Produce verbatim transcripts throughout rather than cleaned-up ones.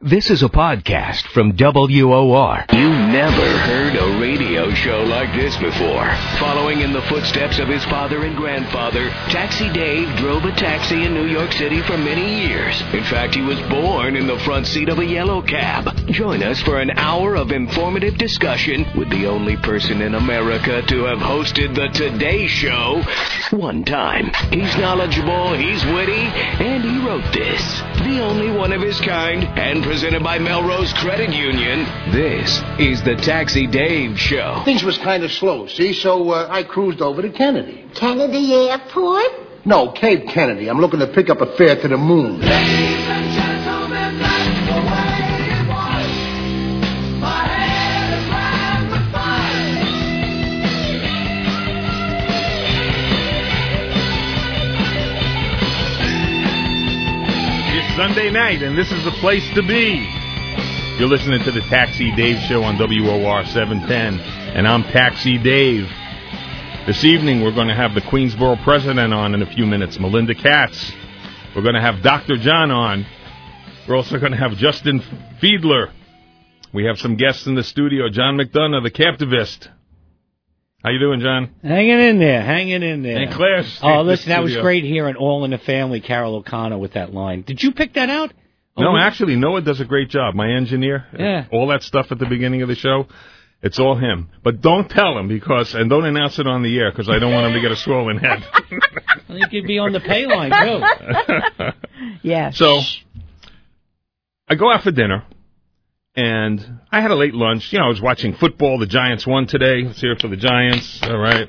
This is a podcast from W O R. You never heard a radio show like this before. Following in the footsteps of his father and grandfather, Taxi Dave drove a taxi in New York City for many years. In fact, he was born in the front seat of a yellow cab. Join us for an hour of informative discussion with the only person in America to have hosted the Today Show one time. He's knowledgeable, he's witty, and he wrote this. The only one of his kind, and presented by Melrose Credit Union, this is the Taxi Dave Show. Things was kind of slow, see? So uh, I cruised over to Kennedy. Kennedy Airport? No, Cape Kennedy. I'm looking to pick up a fare to the moon. Ladies and gentlemen, that's the way it was. My head is round with fun. It's Sunday night, and this is the place to be. You're listening to the Taxi Dave Show on W O R seven ten, and I'm Taxi Dave. This evening, we're going to have the Queensboro president on in a few minutes, Melinda Katz. We're going to have Doctor John on. We're also going to have Justin Fiedler. We have some guests in the studio. John McDonough, the Captivist. How you doing, John? Hanging in there, hanging in there. And Claire's Oh, listen, that was great hearing All in the Family, Carol O'Connor with that line. Did you pick that out? No, Oh, actually, Noah does a great job. My engineer, Yeah. all that stuff at the beginning of the show, it's all him. But don't tell him because, and don't announce it on the air because I don't want him to get a swollen head. I think he'd be on the pay line, too. Yeah. So, I go out for dinner, and I had a late lunch. You know, I was watching football. The Giants won today. Let's hear it for the Giants. All right.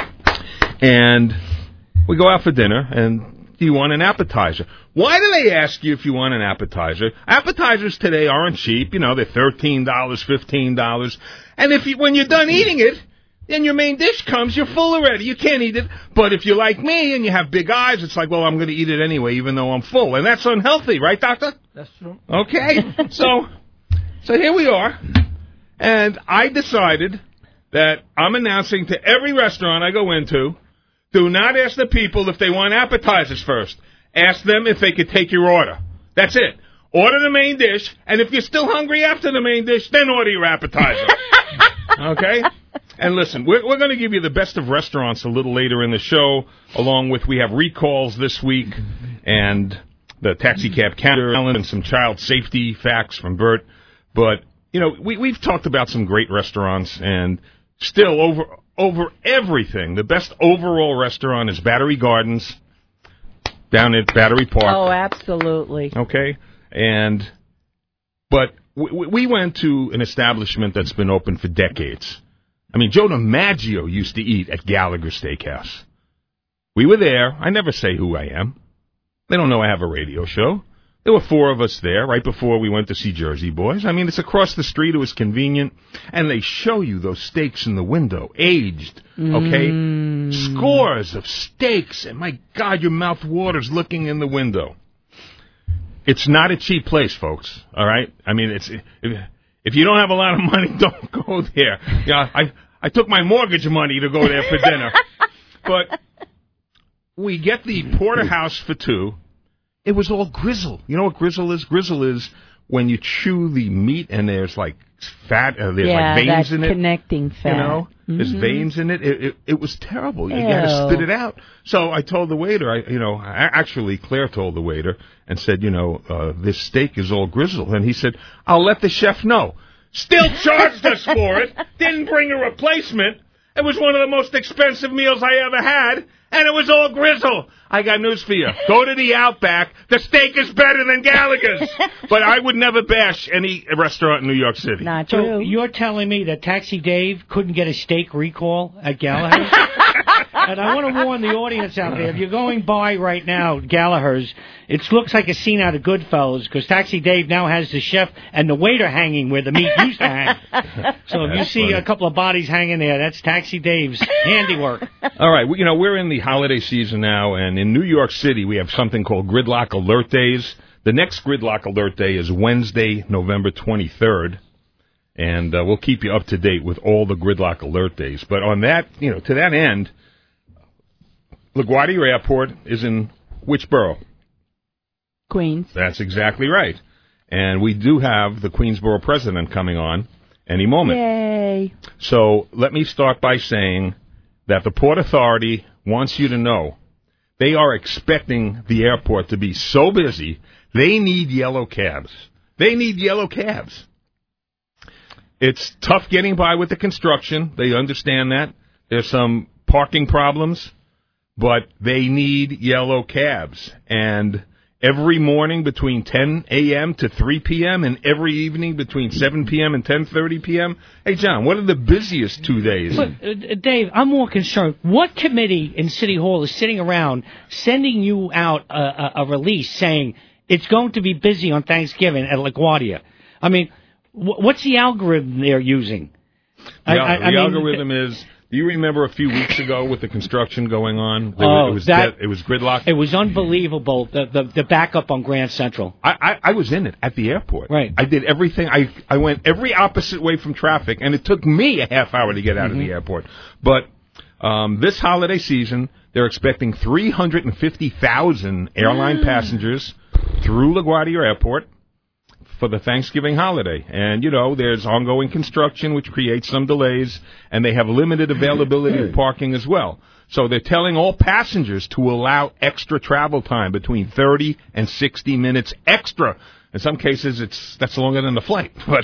And we go out for dinner, and do you want an appetizer? Why do they ask you if you want an appetizer? Appetizers today aren't cheap. You know, they're thirteen dollars, fifteen dollars. And if you, when you're done eating it, then your main dish comes, you're full already. You can't eat it. But if you're like me and you have big eyes, it's like, well, I'm going to eat it anyway, even though I'm full. And that's unhealthy, right, Doctor? That's true. Okay. so, so here we are. And I decided that I'm announcing to every restaurant I go into, do not ask the people if they want appetizers first. Ask them if they could take your order. That's it. Order the main dish, and if you're still hungry after the main dish, then order your appetizer. Okay? And listen, we're, we're going to give you the best of restaurants a little later in the show, along with we have recalls this week, and the taxi cab counter, and some child safety facts from Bert. But, you know, we, we've talked about some great restaurants, and still over... Over everything, the best overall restaurant is Battery Gardens down at Battery Park. Oh, absolutely. Okay, and but we, we went to an establishment that's been open for decades. I mean, Joe DiMaggio used to eat at Gallagher Steakhouse. We were there. I never say who I am. They don't know I have a radio show. There were four of us there right before we went to see Jersey Boys. I mean, it's across the street. It was convenient. And they show you those steaks in the window, aged, okay? Mm. Scores of steaks. And, my God, your mouth waters looking in the window. It's not a cheap place, folks, all right? I mean, it's if, if you don't have a lot of money, don't go there. Yeah, I, I took my mortgage money to go there for dinner. But we get the porterhouse for two. It was all grizzle. You know what grizzle is? Grizzle is when you chew the meat and there's like fat, uh, there's yeah, like veins that in it. Connecting fat. You know, mm-hmm. There's veins in it. It, it. it was terrible. You, you had to spit it out. So I told the waiter, I, you know, I, actually Claire told the waiter and said, you know, uh, this steak is all grizzle. And he said, I'll let the chef know. Still charged us for it. Didn't bring a replacement. It was one of the most expensive meals I ever had. And it was all grizzle. I got news for you. Go to the Outback. The steak is better than Gallagher's. But I would never bash any restaurant in New York City. Not so true. You're telling me that Taxi Dave couldn't get a steak recall at Gallagher's? And I want to warn the audience out there, if you're going by right now, Gallagher's, it looks like a scene out of Goodfellas, because Taxi Dave now has the chef and the waiter hanging where the meat used to hang. So if you see funny. a couple of bodies hanging there, that's Taxi Dave's handiwork. All right, we, you know, we're in the holiday season now, and in New York City, we have something called Gridlock Alert Days. The next Gridlock Alert Day is Wednesday, November twenty-third, and uh, we'll keep you up to date with all the Gridlock Alert Days. But on that, you know, to that end, LaGuardia Airport is in which borough? Queens. That's exactly right. And we do have the Queensboro president coming on any moment. Yay. So let me start by saying that the Port Authority wants you to know they are expecting the airport to be so busy, they need yellow cabs. They need yellow cabs. It's tough getting by with the construction. They understand that. There's some parking problems, but they need yellow cabs. And every morning between ten a.m. to three p.m. and every evening between seven p.m. and ten thirty p.m. Hey, John, what are the busiest two days? But, uh, Dave, I'm more concerned. What committee in City Hall is sitting around sending you out a, a, a release saying it's going to be busy on Thanksgiving at LaGuardia? I mean, wh- what's the algorithm they're using? The, I, I, the I mean, algorithm is... Do you remember a few weeks ago with the construction going on? There, Oh, it was that- dead, it was gridlock. It was unbelievable, the, the, the backup on Grand Central. I, I, I was in it at the airport. Right. I did everything. I I went every opposite way from traffic, and it took me a half hour to get out Mm-hmm. of the airport. But um, this holiday season, they're expecting three hundred fifty thousand airline passengers through LaGuardia Airport for the Thanksgiving holiday. And, you know, there's ongoing construction, which creates some delays, and they have limited availability of parking as well. So they're telling all passengers to allow extra travel time between thirty and sixty minutes extra. In some cases, it's that's longer than the flight. But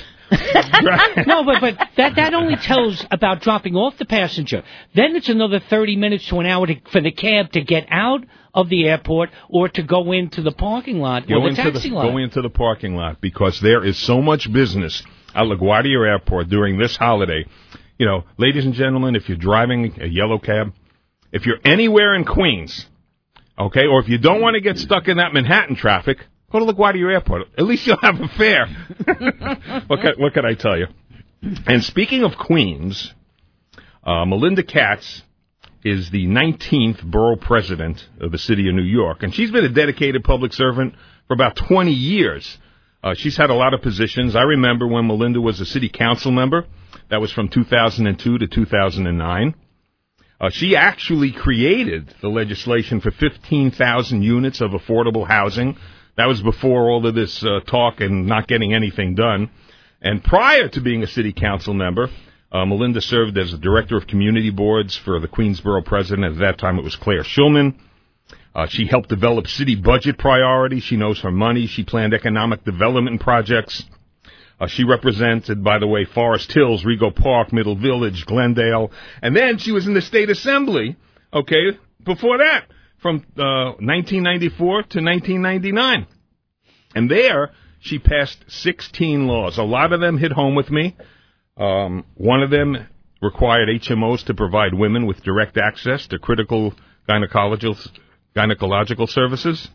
No, but but that that only tells about dropping off the passenger. Then it's another thirty minutes to an hour to, for the cab to get out of the airport or to go into the parking lot Go or the into taxi the, lot. Go into the parking lot because there is so much business at LaGuardia Airport during this holiday. You know, ladies and gentlemen, if you're driving a yellow cab, if you're anywhere in Queens, okay, or if you don't want to get stuck in that Manhattan traffic, go to LaGuardia Airport. At least you'll have a fare. what, can, what can I tell you? And speaking of Queens, uh, Melinda Katz is the nineteenth borough president of the city of New York, and she's been a dedicated public servant for about twenty years. Uh, she's had a lot of positions. I remember when Melinda was a city council member. That was from two thousand two to two thousand nine. Uh, she actually created the legislation for fifteen thousand units of affordable housing. That was before all of this uh, talk and not getting anything done. And prior to being a city council member, uh, Melinda served as a director of community boards for the Queensboro president. At that time, it was Claire Schulman. Uh, she helped develop city budget priorities. She knows her money. She planned economic development projects. Uh, she represented, by the way, Forest Hills, Rego Park, Middle Village, Glendale. And then she was in the state assembly, okay, before that, from uh, nineteen ninety-four to nineteen ninety-nine. And there, she passed sixteen laws. A lot of them hit home with me. Um, one of them required H M Os to provide women with direct access to critical gynecological, gynecological services.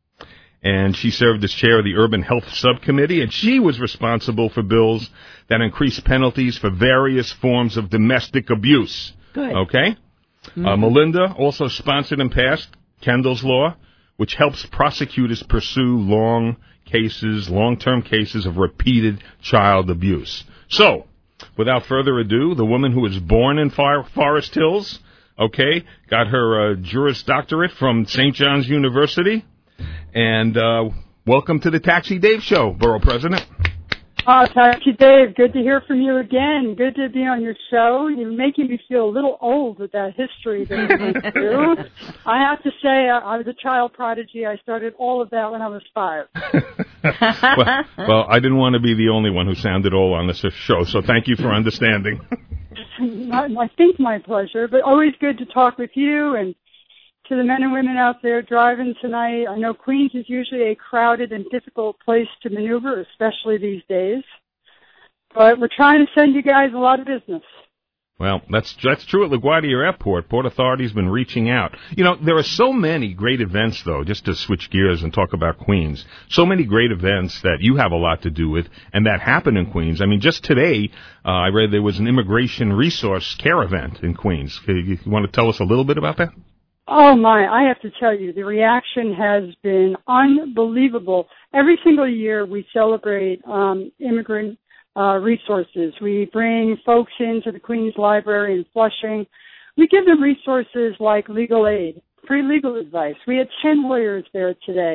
And she served as chair of the Urban Health Subcommittee, and she was responsible for bills that increased penalties for various forms of domestic abuse. Good. Okay? Mm-hmm. Uh, Melinda also sponsored and passed Kendall's Law, which helps prosecutors pursue long cases, long-term cases of repeated child abuse. So, without further ado, the woman who was born in Far- Forest Hills, okay, got her uh, Juris Doctorate from Saint John's University. And uh, welcome to the Taxi Dave Show, Borough President. Oh, Taxi Dave, good to hear from you again. Good to be on your show. You're making me feel a little old with that history that you went through. I have to say, I, I was a child prodigy. I started all of that when I was five. well, well, I didn't want to be the only one who sounded old on this show, so thank you for understanding. I, I think my pleasure, but always good to talk with you and to the men and women out there driving tonight. I know Queens is usually a crowded and difficult place to maneuver, especially these days. But we're trying to send you guys a lot of business. Well, that's that's true at LaGuardia Airport. Port Authority's been reaching out. You know, there are so many great events, though, just to switch gears and talk about Queens, so many great events that you have a lot to do with and that happen in Queens. I mean, just today, uh, I read there was an immigration resource care event in Queens. You, you want to tell us a little bit about that? Oh, my, I have to tell you, the reaction has been unbelievable. Every single year we celebrate um, immigrant uh, resources. We bring folks into the Queens Library in Flushing. We give them resources like legal aid, free legal advice. We had ten lawyers there today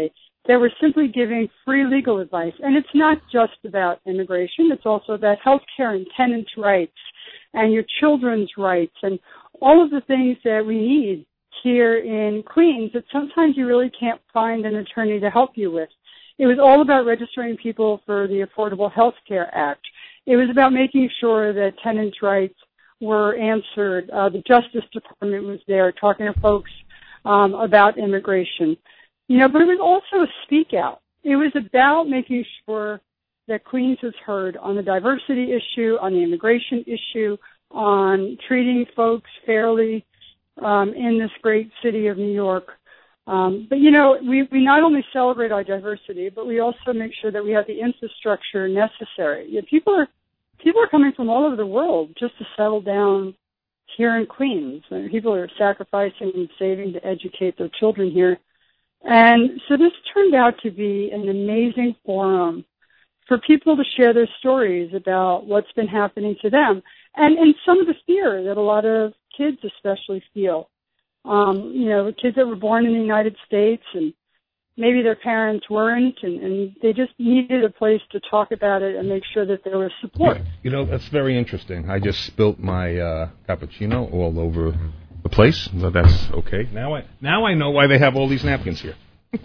that were simply giving free legal advice. And it's not just about immigration. It's also about health care and tenants' rights and your children's rights and all of the things that we need here in Queens that sometimes you really can't find an attorney to help you with. It was all about registering people for the Affordable Health Care Act. It was about making sure that tenants' rights were answered. Uh, the Justice Department was there talking to folks um, about immigration. You know, but it was also a speak out. It was about making sure that Queens was heard on the diversity issue, on the immigration issue, on treating folks fairly um, in this great city of New York. Um, but, you know, we, we not only celebrate our diversity, but we also make sure that we have the infrastructure necessary. You know, people are people are coming from all over the world just to settle down here in Queens. And people are sacrificing and saving to educate their children here. And so this turned out to be an amazing forum for people to share their stories about what's been happening to them and, and some of the fear that a lot of kids especially feel. Um, you know, kids that were born in the United States and maybe their parents weren't, and, and they just needed a place to talk about it and make sure that there was support. You know, that's very interesting. I just spilt my uh, cappuccino all over the place. So that's okay. Now I now I know why they have all these napkins here.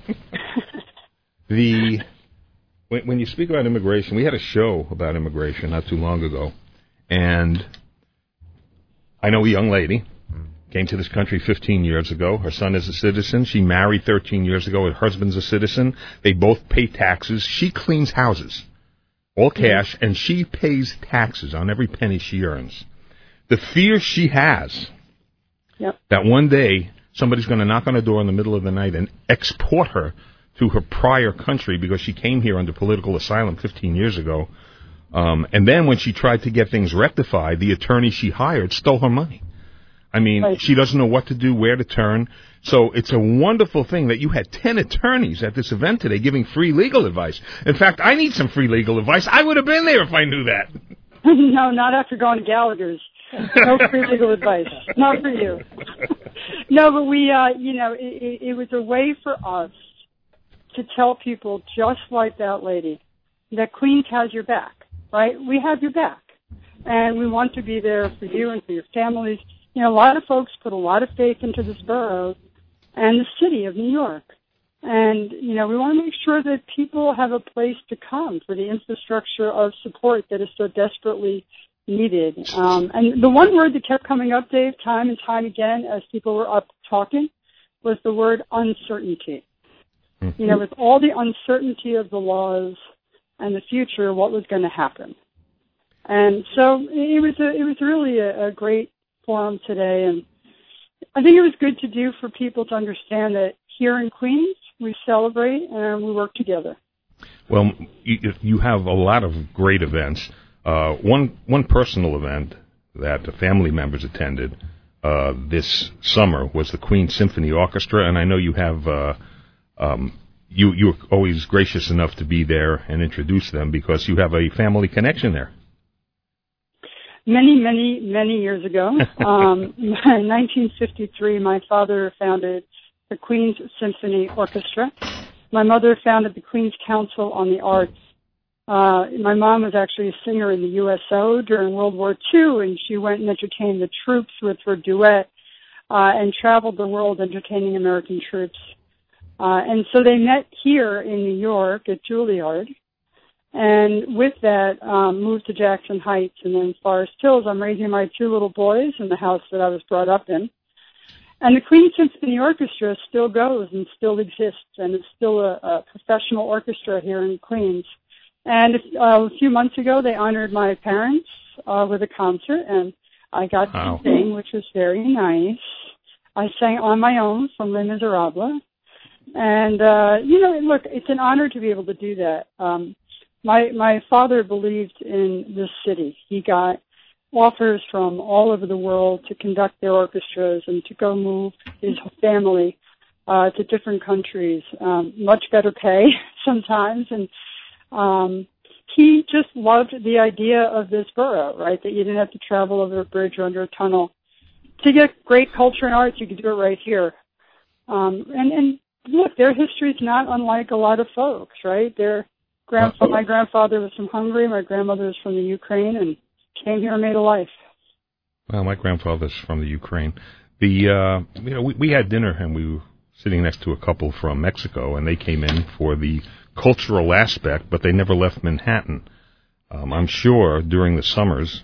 the when, when you speak about immigration, we had a show about immigration not too long ago, and I know a young lady came to this country fifteen years ago. Her son is a citizen. She married thirteen years ago. Her husband's a citizen. They both pay taxes. She cleans houses, all cash, and she pays taxes on every penny she earns. The fear she has Yep. that one day somebody's going to knock on her door in the middle of the night and export her to her prior country because she came here under political asylum fifteen years ago. Um, and then when she tried to get things rectified, the attorney she hired stole her money. I mean, Right. she doesn't know what to do, where to turn. So it's a wonderful thing that you had ten attorneys at this event today giving free legal advice. In fact, I need some free legal advice. I would have been there if I knew that. No, not after going to Gallagher's. No free legal advice. Not for you. No, but we, uh, you know, it, it, it was a way for us to tell people, just like that lady, that Queens has your back, right? We have your back. And we want to be there for you and for your families. You know, a lot of folks put a lot of faith into this borough and the city of New York. And, you know, we want to make sure that people have a place to come for the infrastructure of support that is so desperately needed. Um, and the one word that kept coming up, Dave, time and time again as people were up talking was the word uncertainty. Mm-hmm. You know, with all the uncertainty of the laws and the future, what was going to happen. And so it was a, it was really a, a great forum today, and I think it was good to do for people to understand that here in Queens, we celebrate and we work together. Well, you, you have a lot of great events. Uh, one one personal event that the family members attended uh, this summer was the Queen Symphony Orchestra, and I know you have uh, um, you you're always gracious enough to be there and introduce them because you have a family connection there. Many, many, many years ago, um, in nineteen fifty-three, my father founded the Queen's Symphony Orchestra. My mother founded the Queen's Council on the Arts. Uh, my mom was actually a singer in the U S O during World War Two, and she went and entertained the troops with her duet uh, and traveled the world entertaining American troops. Uh, and so they met here in New York at Juilliard. And with that, um, moved to Jackson Heights and then Forest Hills. I'm raising my two little boys in the house that I was brought up in. And the Queen Symphony Orchestra still goes and still exists, and it's still a, a professional orchestra here in Queens. And if, uh, a few months ago, they honored my parents uh, with a concert, and I got Wow. to sing, which was very nice. I sang on my own from Les Miserables. And, uh, you know, look, it's an honor to be able to do that. Um, My my father believed in this city. He got offers from all over the world to conduct their orchestras and to go move his family uh, to different countries, um, much better pay sometimes. And um, he just loved the idea of this borough, right, that you didn't have to travel over a bridge or under a tunnel. To get great culture and arts, you could do it right here. Um, and, and look, their history is not unlike a lot of folks, right? Their grandfather, my grandfather was from Hungary, my grandmother was from the Ukraine, and came here and made a life. Well, my grandfather's from the Ukraine. The uh, you know, we, we had dinner and we were sitting next to a couple from Mexico, and they came in for the cultural aspect, but they never left Manhattan. Um, I'm sure during the summers,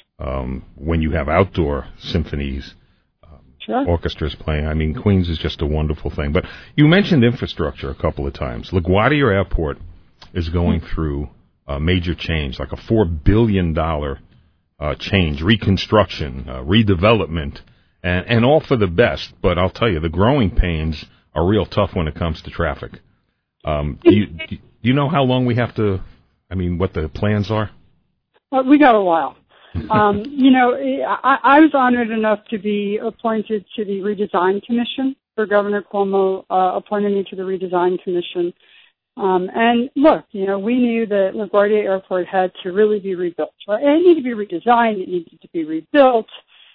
um, when you have outdoor symphonies, um, sure. orchestras playing, I mean, Queens is just a wonderful thing. But you mentioned infrastructure a couple of times. LaGuardia Airport is going through a major change, like a four billion dollars uh, change, reconstruction, uh, redevelopment, and, and all for the best. But I'll tell you, the growing pains are real tough when it comes to traffic. Um, do you, do you know how long we have to, I mean, what the plans are? Uh, we got a while. um, you know, I, I was honored enough to be appointed to the Redesign Commission, for Governor Cuomo uh, appointed me to the Redesign Commission. Um, and look, you know, we knew that LaGuardia Airport had to really be rebuilt. Right? It needed to be redesigned. It needed to be rebuilt.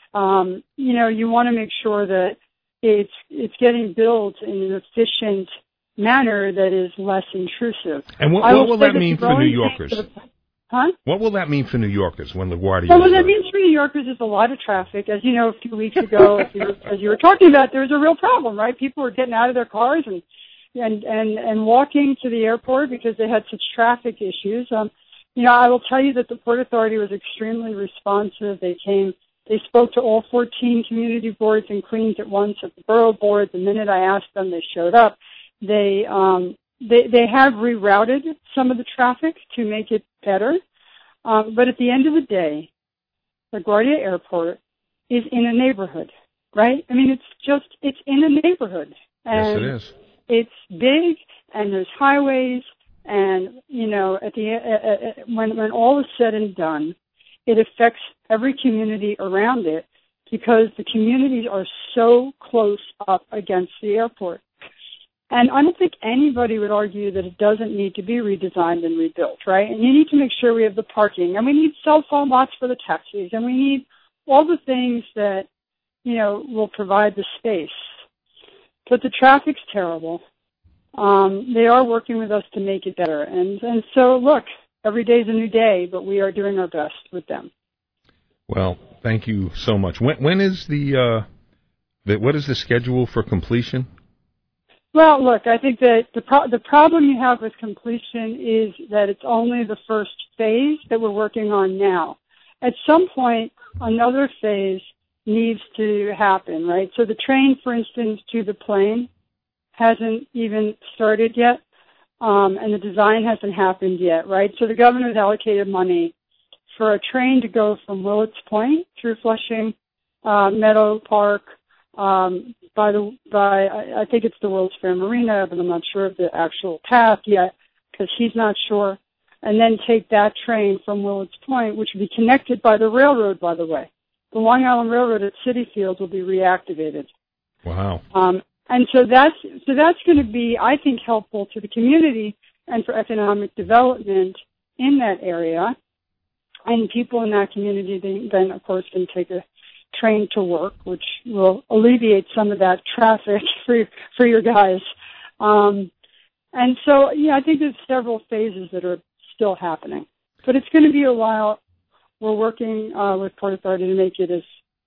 Um, you know, you want to make sure that it's it's getting built in an efficient manner that is less intrusive. And what, what will, will that mean for New Yorkers? The, huh? What will that mean for New Yorkers when LaGuardia? Well, what that means for New Yorkers is a lot of traffic. As you know, a few weeks ago, as, you were, as you were talking about, there was a real problem, right? People were getting out of their cars and and and, and walking to the airport because they had such traffic issues. Um, you know, I will tell you that the Port Authority was extremely responsive. They came. They spoke to all fourteen community boards in Queens at once, at the borough board. The minute I asked them, they showed up. They um, they they have rerouted some of the traffic to make it better. Um, but at the end of the day, LaGuardia Airport is in a neighborhood, right? I mean, it's just it's in a neighborhood, and yes, it is. It's big, and there's highways, and you know, at the uh, uh, when when all is said and done, it affects every community around it because the communities are so close up against the airport. And I don't think anybody would argue that it doesn't need to be redesigned and rebuilt, right? And you need to make sure we have the parking, and we need cell phone lots for the taxis, and we need all the things that, you know, will provide the space. But the traffic's terrible. Um, they are working with us to make it better. And, and so, look, every day is a new day, but we are doing our best with them. Well, thank you so much. When, when is the, uh, the, what is the schedule for completion? Well, look, I think that the pro- the problem you have with completion is that it's only the first phase that we're working on now. At some point, another phase needs to happen, right? So the train, for instance, to the plane hasn't even started yet, um, and the design hasn't happened yet, right? So the governor's allocated money for a train to go from Willets Point through Flushing, uh, Meadow Park, um, by the, by, I, I think it's the World's Fair Marina, but I'm not sure of the actual path yet, because he's not sure, and then take that train from Willets Point, which will be connected by the railroad, by the way. The Long Island Railroad at City Field will be reactivated. Wow. Um, and so that's, so that's going to be, I think, helpful to the community and for economic development in that area. And people in that community then, then of course, can take a train to work, which will alleviate some of that traffic for for your guys. Um, and so, yeah, I think there's several phases that are still happening, but it's going to be a while. We're working uh, with Port Authority to make it as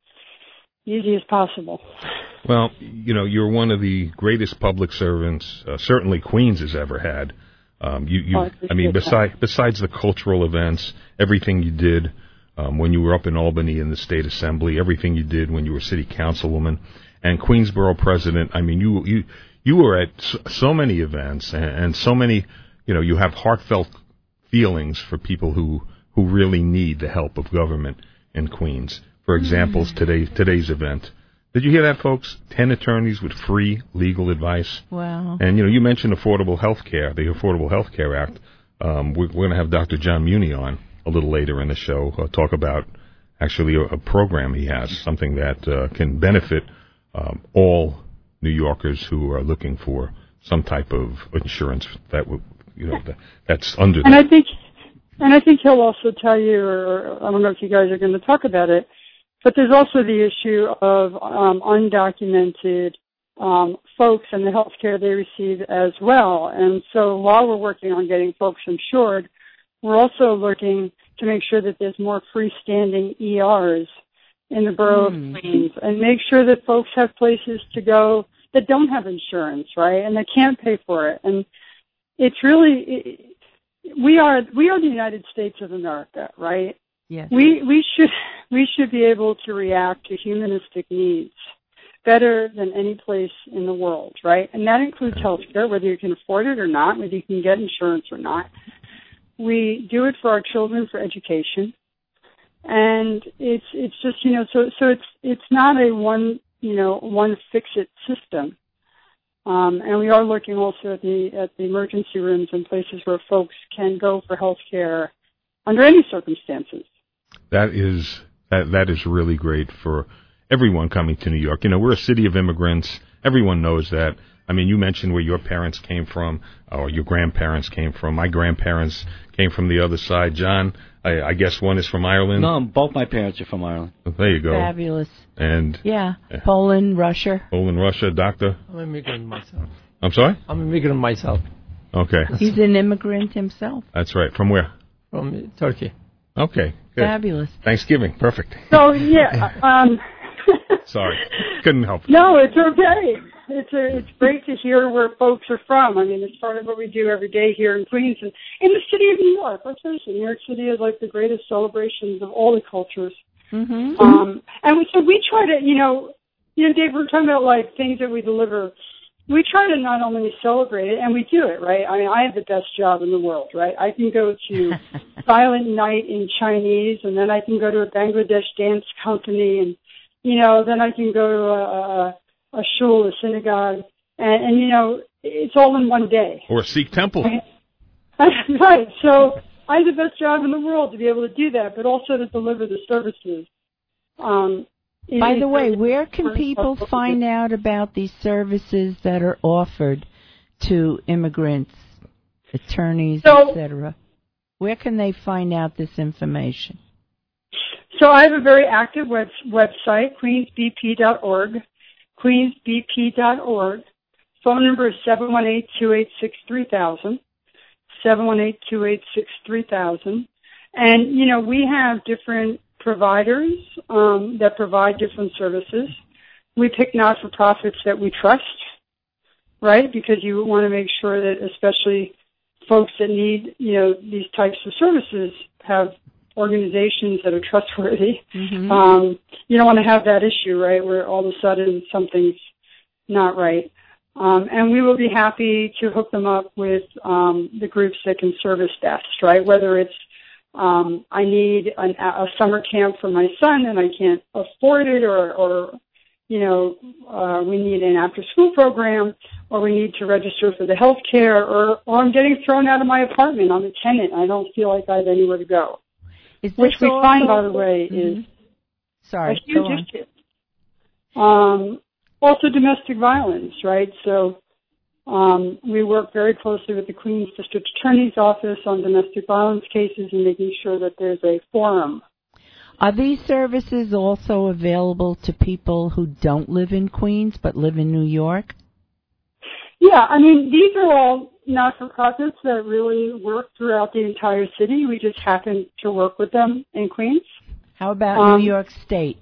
easy as possible. Well, you know, you're one of the greatest public servants, uh, certainly Queens has ever had. Um, you, you, oh, I, I mean, that. besides besides the cultural events, everything you did um, when you were up in Albany in the state assembly, everything you did when you were city councilwoman and Queensborough president. I mean, you you you were at so many events and, and so many. You know, you have heartfelt feelings for people who, who really need the help of government in Queens. For example, mm-hmm. today today's event. Did you hear that, folks? Ten attorneys with free legal advice. Wow. And, you know, you mentioned affordable health care, the Affordable Health Care Act. Um, we're, we're going to have Doctor John Muni on a little later in the show, uh, talk about actually a, a program he has, something that uh, can benefit um, all New Yorkers who are looking for some type of insurance that would, you know, that, that's under And them. I think, and I think he'll also tell you, or I don't know if you guys are going to talk about it, but there's also the issue of um, undocumented um, folks and the health care they receive as well. And so while we're working on getting folks insured, we're also looking to make sure that there's more freestanding E Rs in the borough Mm. of Queens, and make sure that folks have places to go that don't have insurance, right, and they can't pay for it. And it's really, it, we are we are the United States of America, right? Yes. We we should we should be able to react to humanistic needs better than any place in the world, right? And that includes healthcare, whether you can afford it or not, whether you can get insurance or not. We do it for our children for education, and it's it's just you know so so it's it's not a one you know one fix it system. Um, and we are looking also at the at the emergency rooms and places where folks can go for health care under any circumstances. That is that that is really great for everyone coming to New York. You know, we're a city of immigrants. Everyone knows that. I mean, you mentioned where your parents came from, or your grandparents came from. My grandparents came from the other side. John, I, I guess one is from Ireland. No, both my parents are from Ireland. There you go. Fabulous. And Yeah. Poland, Russia. Poland, Russia, doctor. I'm an immigrant myself. I'm sorry? I'm an immigrant myself Okay. He's an immigrant himself. That's right. From where? from Turkey. Okay. Good. Fabulous. Thanksgiving. Perfect. So yeah, um, Sorry. Couldn't help it. no, it's okay. It's a, it's great to hear where folks are from. I mean, it's part of what we do every day here in Queens and in the city of New York. Let's face it, New York City is like the greatest celebrations of all the cultures. Mm-hmm. Um, and we, so we try to, you know, you know, Dave, we're talking about like things that we deliver. We try to not only celebrate it, and we do it, right? I mean, I have the best job in the world, right? I can go to Silent Night in Chinese, and then I can go to a Bangladesh dance company, and, you know, then I can go to a, a, a shul, a synagogue, and, and, you know, it's all in one day. Or a Sikh temple. Right. So I have the best job in the world to be able to do that, but also to deliver the services. Um, it- By the it's way, really where can important people for us to find out about these services that are offered to immigrants, attorneys, So- et cetera? Where can they find out this information? So I have a very active web, website, queens b p dot org, queens b p dot org. Phone number is seven one eight, two eight six, three thousand, seven one eight, two eight six, three thousand. And, you know, we have different providers um, that provide different services. We pick not-for-profits that we trust, right, because you want to make sure that especially folks that need, you know, these types of services have organizations that are trustworthy. Mm-hmm. Um, you don't want to have that issue, right, where all of a sudden something's not right. Um, and we will be happy to hook them up with um, the groups that can service best, right, whether it's um, I need an, a summer camp for my son and I can't afford it, or, or you know, uh, we need an after-school program, or we need to register for the health care, or, or I'm getting thrown out of my apartment. I'm a tenant. I don't feel like I have anywhere to go. Is Which this we also- find, by the way, is Mhm. Sorry, a huge go on. issue. Um, also domestic violence, right? So um, we work very closely with the Queens District Attorney's Office on domestic violence cases and making sure that there's a forum. Are these services also available to people who don't live in Queens but live in New York? Yeah, I mean, these are all not-for-profits that really work throughout the entire city. We just happen to work with them in Queens. How about Um, New York State?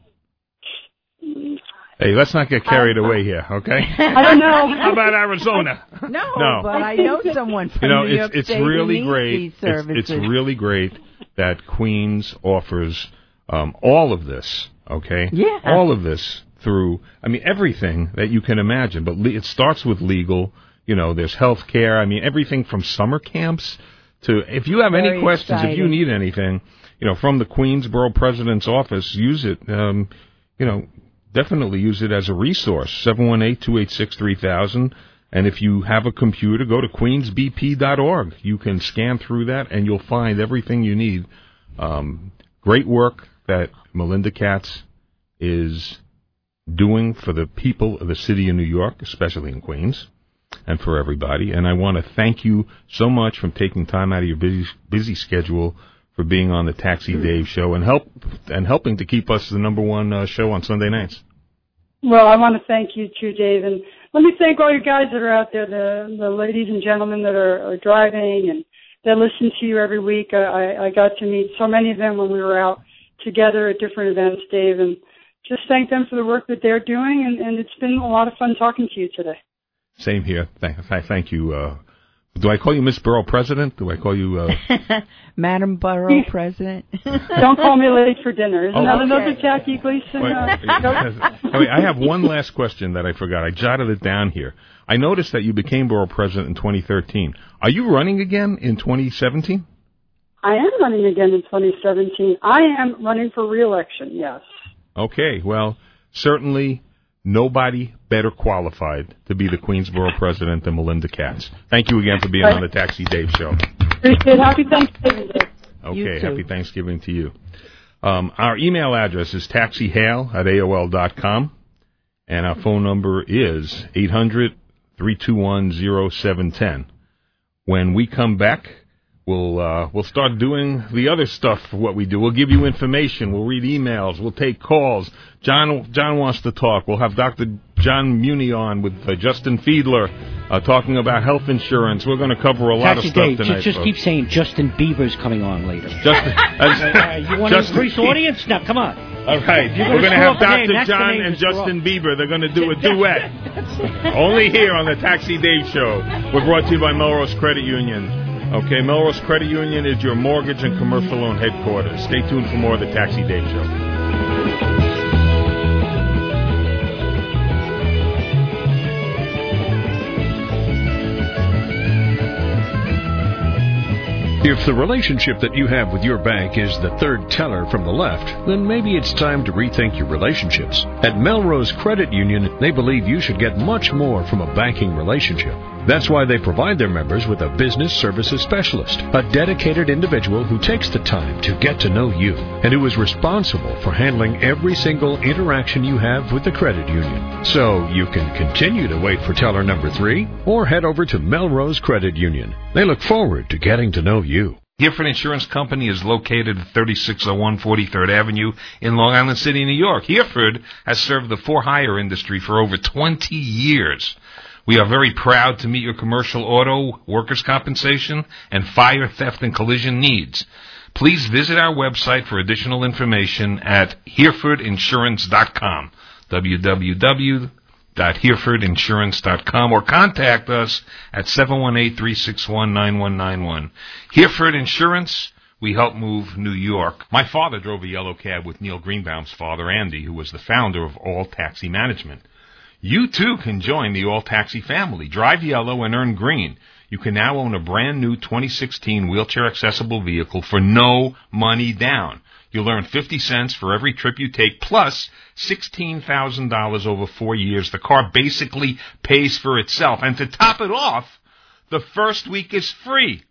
Hey, let's not get carried away here, okay? I don't know. How about Arizona? No, No. but I know someone from You know, New it's York it's State really who needs great. these It's, services. it's really great that Queens offers um, all of this. Okay, Yeah. all of this through. I mean, everything that you can imagine. But le- it starts with legal. You know, there's health care. I mean, everything from summer camps to if you have any Very questions, if you exciting. need anything, you know, from the Queensborough President's office, use it. Um, you know. Definitely use it as a resource, seven one eight, two eight six, three thousand. And if you have a computer, go to queens b p dot org. You can scan through that, and you'll find everything you need. Um, great work that Melinda Katz is doing for the people of the city of New York, especially in Queens, and for everybody. And I want to thank you so much for taking time out of your busy, busy schedule for being on the Taxi Dave show and help and helping to keep us the number one uh, show on Sunday nights. Well, I want to thank you too, Dave, and let me thank all you guys that are out there, the the ladies and gentlemen that are, are driving and that listen to you every week. I, I got to meet so many of them when we were out together at different events, Dave, and just thank them for the work that they're doing, and, and it's been a lot of fun talking to you today. Same here. Thank, thank you. Uh, do I call you Miss Borough President? Do I call you... Uh... Madam Borough President? Don't call me late for dinner. Isn't oh, that okay. another Jackie Gleason? Wait, Uh, wait, I have one last question that I forgot. I jotted it down here. I noticed that you became Borough President in twenty thirteen. Are you running again in twenty seventeen? I am running again in twenty seventeen. I am running for re-election, yes. Okay, well, certainly nobody better qualified to be the Queensboro president than Melinda Katz. Thank you again for being on the Taxi Dave Show. Appreciate it. Happy Thanksgiving, Dave. Okay, happy Thanksgiving to you. Um, our email address is taxihail at A O L dot com, and our phone number is eight hundred, three two one, oh seven one zero. When we come back, We'll uh, we'll start doing the other stuff for what we do. We'll give you information. We'll read emails. We'll take calls. John John wants to talk. We'll have Doctor John Muni on with uh, Justin Fiedler uh, talking about health insurance. We're going to cover a lot Taxi of stuff Dave, tonight. Just, just folks. keep saying Justin Bieber's coming on later. Justin, uh, you want to Justin, increase audience? Now, come on. All right, You're we're going to screw have up the name. Doctor That's the John name and to screw Justin up. Bieber. They're going to do a duet. Only here on the Taxi Dave Show. We're brought to you by Melrose Credit Union. Okay, Melrose Credit Union is your mortgage and commercial loan headquarters. Stay tuned for more of the Taxi Dave Show. If the relationship that you have with your bank is the third teller from the left, then maybe it's time to rethink your relationships. At Melrose Credit Union, they believe you should get much more from a banking relationship. That's why they provide their members with a business services specialist, a dedicated individual who takes the time to get to know you and who is responsible for handling every single interaction you have with the credit union. So you can continue to wait for teller number three or head over to Melrose Credit Union. They look forward to getting to know you. Hereford Insurance Company is located at thirty-six oh one forty-third Avenue in Long Island City, New York. Hereford has served the for-hire industry for over twenty years. We are very proud to meet your commercial auto, workers' compensation, and fire, theft, and collision needs. Please visit our website for additional information at hereford insurance dot com, w w w dot hereford insurance dot com, or contact us at seven one eight, three six one, nine one nine one. Hereford Insurance, we help move New York. My father drove a yellow cab with Neil Greenbaum's father, Andy, who was the founder of All Taxi Management. You, too, can join the All Taxi family. Drive yellow and earn green. You can now own a brand new twenty sixteen wheelchair-accessible vehicle for no money down. You'll earn fifty cents for every trip you take, plus sixteen thousand dollars over four years. The car basically pays for itself. And to top it off, the first week is free.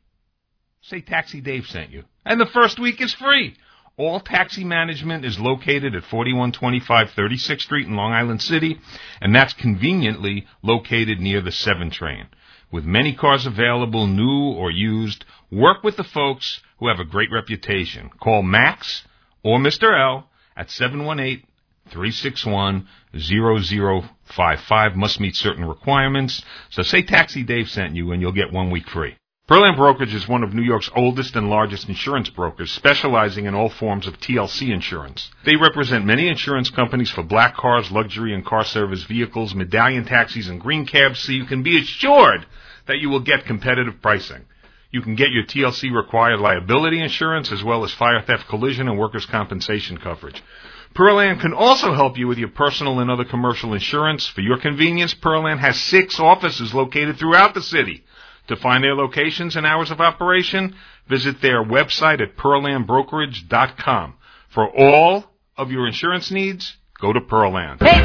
Say Taxi Dave sent you. And the first week is free. All Taxi Management is located at forty-one twenty-five thirty-sixth Street in Long Island City, and that's conveniently located near the seven train. With many cars available, new or used, work with the folks who have a great reputation. Call Max or Mister L at seven one eight, three six one, zero zero five five. Must meet certain requirements. So say Taxi Dave sent you, and you'll get one week free. Pearland Brokerage is one of New York's oldest and largest insurance brokers, specializing in all forms of T L C insurance. They represent many insurance companies for black cars, luxury and car service vehicles, medallion taxis, and green cabs, so you can be assured that you will get competitive pricing. You can get your T L C required liability insurance, as well as fire, theft, collision, and workers' compensation coverage. Pearland can also help you with your personal and other commercial insurance. For your convenience, Pearland has six offices located throughout the city. To find their locations and hours of operation, visit their website at pearland brokerage dot com. For all of your insurance needs, go to Pearland. Hey,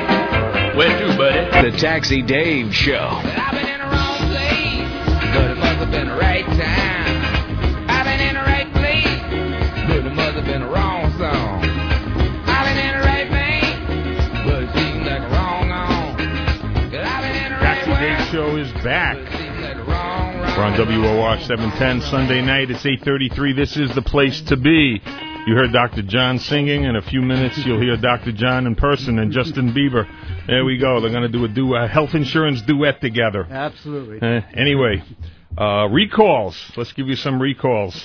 Taxi! Where to, buddy? The Taxi Dave Show. I've been in the wrong place, but it must have been the right time. I've been in the right place, but it must have been the wrong song. I've been in the right vein, but it seems like a wrong on. I've been in the right Taxi Dave Show is back. We're on W O R seven ten Sunday night. It's eight thirty-three. This is the place to be. You heard Doctor John singing. In a few minutes, you'll hear Doctor John in person and Justin Bieber. There we go. They're going to do a, du- a health insurance duet together. Absolutely. Uh, anyway, uh, recalls. Let's give you some recalls.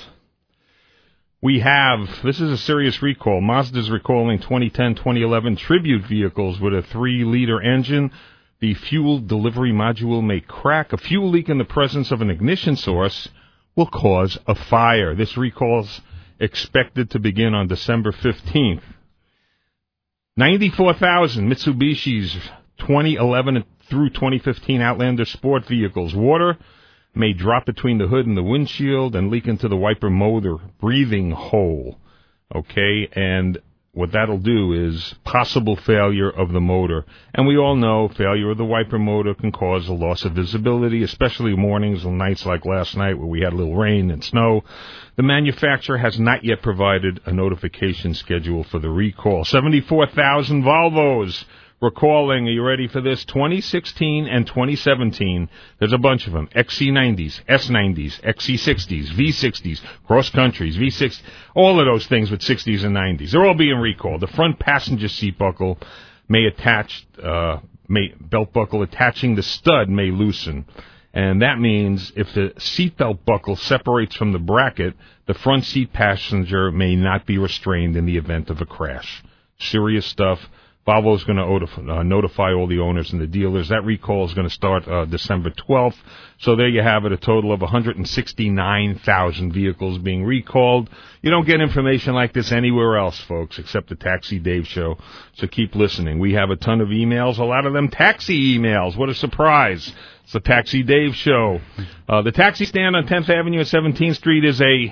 We have, this is a serious recall. Mazda's recalling twenty ten twenty eleven Tribute vehicles with a three liter engine. The fuel delivery module may crack. A fuel leak in the presence of an ignition source will cause a fire. This recall's expected to begin on December fifteenth. ninety-four thousand Mitsubishi's twenty eleven through twenty fifteen Outlander sport vehicles. Water may drop between the hood and the windshield and leak into the wiper motor breathing hole. Okay, and what that'll do is possible failure of the motor. And we all know failure of the wiper motor can cause a loss of visibility, especially mornings and nights like last night where we had a little rain and snow. The manufacturer has not yet provided a notification schedule for the recall. seventy-four thousand Volvos recalling, are you ready for this? twenty sixteen and twenty seventeen. There's a bunch of them. X C nineties, S nineties, X C sixties, V sixties, cross countries, V six, all of those things with sixties and nineties. They're all being recalled. The front passenger seat buckle may attach, uh, may, belt buckle attaching the stud may loosen. And that means if the seatbelt buckle separates from the bracket, the front seat passenger may not be restrained in the event of a crash. Serious stuff. Volvo's going to uh, notify all the owners and the dealers. That recall is going to start uh, December twelfth. So there you have it, a total of one hundred sixty-nine thousand vehicles being recalled. You don't get information like this anywhere else, folks, except the Taxi Dave Show. So keep listening. We have a ton of emails, a lot of them taxi emails. What a surprise. It's the Taxi Dave Show. Uh, the taxi stand on tenth Avenue and seventeenth Street is a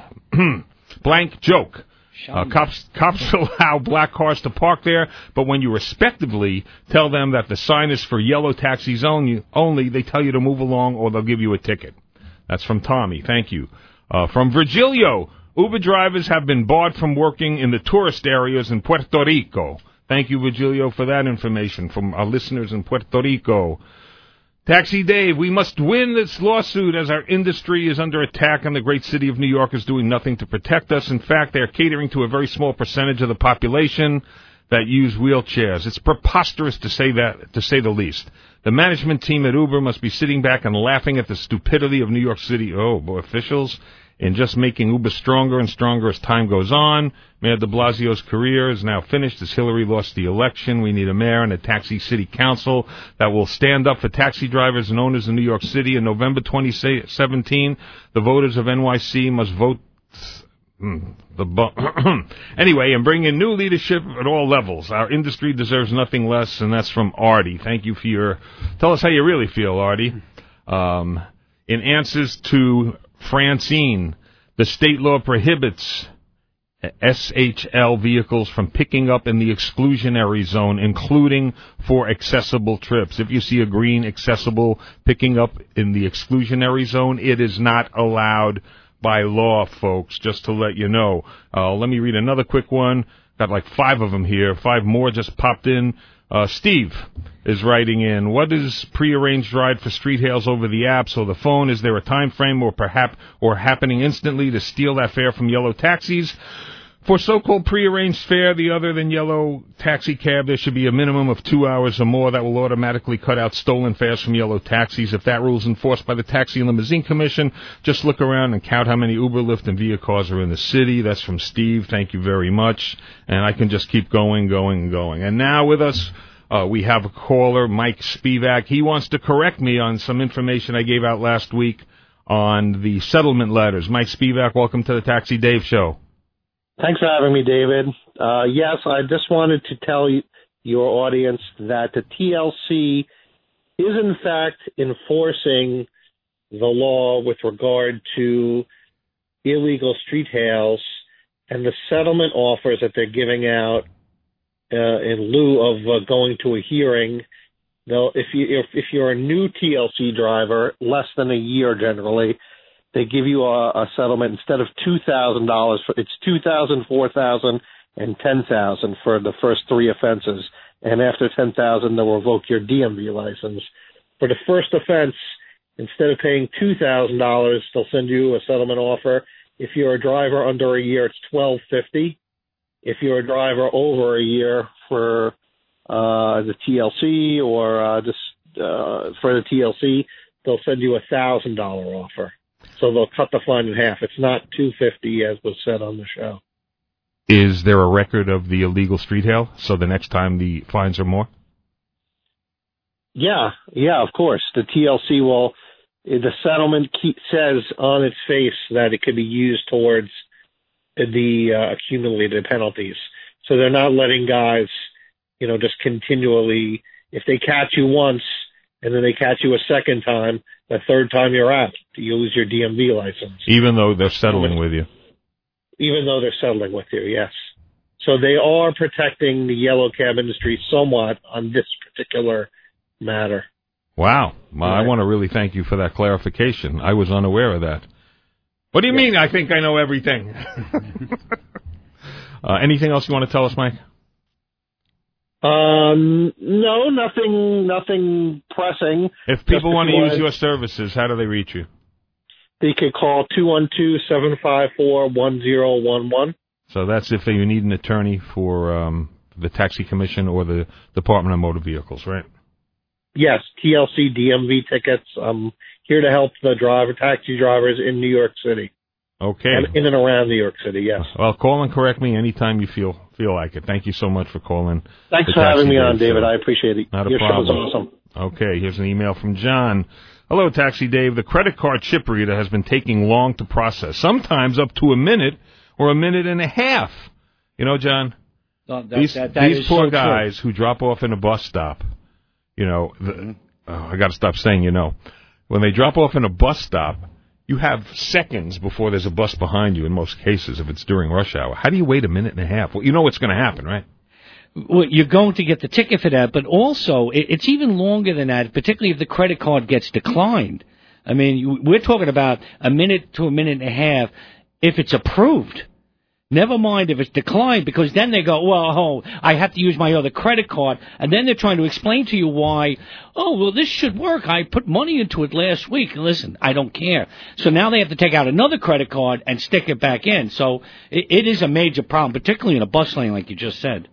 blank joke. Uh, cops cops allow black cars to park there, but when you respectively tell them that the sign is for yellow taxis only, only they tell you to move along or they'll give you a ticket. That's from Tommy. Thank you. Uh, from Virgilio, Uber drivers have been barred from working in the tourist areas in Puerto Rico. Thank you, Virgilio, for that information from our listeners in Puerto Rico. Taxi Dave, we must win this lawsuit as our industry is under attack and the great city of New York is doing nothing to protect us. In fact, they are catering to a very small percentage of the population that use wheelchairs. It's preposterous to say that, to say the least. The management team at Uber must be sitting back and laughing at the stupidity of New York City, oh, boy, officials, in just making Uber stronger and stronger as time goes on. Mayor de Blasio's career is now finished as Hillary lost the election. We need a mayor and a taxi city council that will stand up for taxi drivers and owners in New York City. In November twenty seventeen, the voters of N Y C must vote mm, the bu- anyway, and bring in new leadership at all levels. Our industry deserves nothing less, and that's from Artie. Thank you for your... Tell us how you really feel, Artie. Um, in answers to Francine, the state law prohibits S H L vehicles from picking up in the exclusionary zone, including for accessible trips. If you see a green accessible picking up in the exclusionary zone, it is not allowed by law, folks, just to let you know. Uh, let me read another quick one. Got like five of them here. Five more just popped in. Uh, Steve is writing in, what is prearranged ride for street hails over the apps or the phone? Is there a time frame or perhaps or happening instantly to steal that fare from yellow taxis? For so-called prearranged fare, the other than yellow taxi cab, there should be a minimum of two hours or more that will automatically cut out stolen fares from yellow taxis. If that rule is enforced by the Taxi and Limousine Commission, just look around and count how many Uber, Lyft, and Via cars are in the city. That's from Steve. Thank you very much. And I can just keep going, going, and going. And now with us, uh, we have a caller, Mike Spivak. He wants to correct me on some information I gave out last week on the settlement letters. Mike Spivak, welcome to the Taxi Dave Show. Thanks for having me, David. Uh, yes, I just wanted to tell you, your audience that the T L C is, in fact, enforcing the law with regard to illegal street hails and the settlement offers that they're giving out uh, in lieu of uh, going to a hearing. They'll, if, you, if, if you're a new T L C driver, less than a year generally, they give you a, a settlement instead of two thousand dollars. It's two thousand dollars, four thousand dollars, and ten thousand dollars for the first three offenses. And after ten thousand dollars, they'll revoke your D M V license. For the first offense, instead of paying two thousand dollars, they'll send you a settlement offer. If you're a driver under a year, it's twelve fifty. if you're a driver over a year for uh, the T L C or uh, just uh, for the T L C, they'll send you a thousand dollar offer. So they'll cut the fine in half. It's not two fifty as was said on the show. Is there a record of the illegal street hail? So the next time the fines are more? Yeah, yeah, of course. The T L C will. The settlement keep, says on its face that it could be used towards the uh, accumulated penalties. So they're not letting guys, you know, just continually, if they catch you once and then they catch you a second time, the third time you're out, you lose your D M V license. Even though they're settling with you? Even though they're settling with you, yes. So they are protecting the yellow cab industry somewhat on this particular matter. Wow. Well, I want to really thank you for that clarification. I was unaware of that. What do you mean I think I know everything? uh, anything else you want to tell us, Mike? Um, no, nothing nothing pressing. If people Just want to if you use wanna- your services, how do they reach you? They could call two one two, seven five four, one zero one one. So that's if you need an attorney for um, the Taxi Commission or the Department of Motor Vehicles, right? Yes, T L C D M V tickets. I'm here to help the driver, taxi drivers in New York City. Okay. And in and around New York City, yes. Well, call and correct me anytime you feel feel like it. Thank you so much for calling. Thanks the for having Taxi me on, Dave David. Show. I appreciate it. Not a Your problem. show is awesome. Okay, here's an email from John. Hello, Taxi Dave. The credit card chip reader has been taking long to process, sometimes up to a minute or a minute and a half. You know, John, No, that, these, that, that these is poor so guys true. who drop off in a bus stop, you know, the, oh, I got to stop saying, you know, when they drop off in a bus stop, you have seconds before there's a bus behind you in most cases if it's during rush hour. How do you wait a minute and a half? Well, you know what's going to happen, right? Well, you're going to get the ticket for that, but also it, it's even longer than that, particularly if the credit card gets declined. I mean, you, we're talking about a minute to a minute and a half if it's approved. Never mind if it's declined, because then they go, well, oh, I have to use my other credit card, and then they're trying to explain to you why, oh, well, this should work. I put money into it last week. Listen, I don't care. So now they have to take out another credit card and stick it back in. So it, it is a major problem, particularly in a bus lane, like you just said.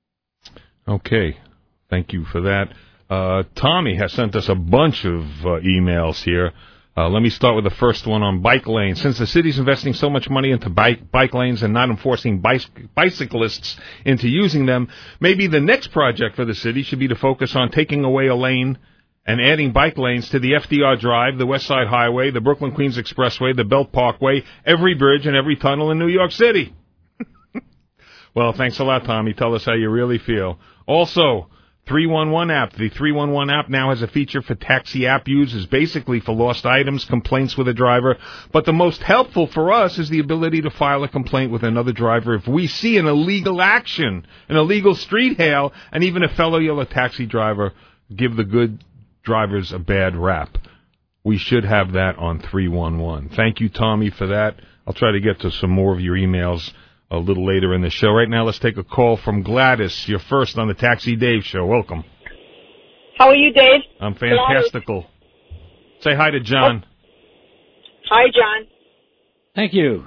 Okay. Thank you for that. Uh, Tommy has sent us a bunch of uh, emails here. Uh, let me start with the first one on bike lanes. Since the city's investing so much money into bike, bike lanes and not enforcing bicy- bicyclists into using them, maybe the next project for the city should be to focus on taking away a lane and adding bike lanes to the F D R Drive, the West Side Highway, the Brooklyn-Queens Expressway, the Belt Parkway, every bridge and every tunnel in New York City. Well, thanks a lot, Tommy. Tell us how you really feel. Also, three one one app. The three one one app now has a feature for taxi app users, basically for lost items, complaints with a driver. But the most helpful for us is the ability to file a complaint with another driver if we see an illegal action, an illegal street hail, and even a fellow yellow taxi driver give the good drivers a bad rap. We should have that on three one one. Thank you, Tommy, for that. I'll try to get to some more of your emails a little later in the show. Right now, let's take a call from Gladys. You're first on the Taxi Dave Show. Welcome. How are you, Dave? I'm fantastical. Say hi to John. Hi, John. Thank you.